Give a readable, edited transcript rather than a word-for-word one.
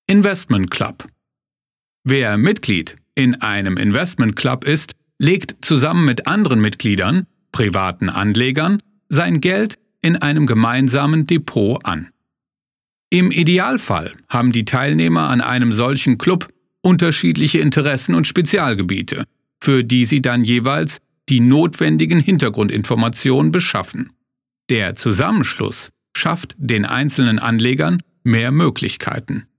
Investment Club. Wer Mitglied in einem Investment Club ist, legt zusammen mit anderen Mitgliedern, privaten Anlegern, sein Geld in einem gemeinsamen Depot an. Im Idealfall haben die Teilnehmer an einem solchen Club unterschiedliche Interessen und Spezialgebiete, für die sie dann jeweils die notwendigen Hintergrundinformationen beschaffen. Der Zusammenschluss schafft den einzelnen Anlegern mehr Möglichkeiten.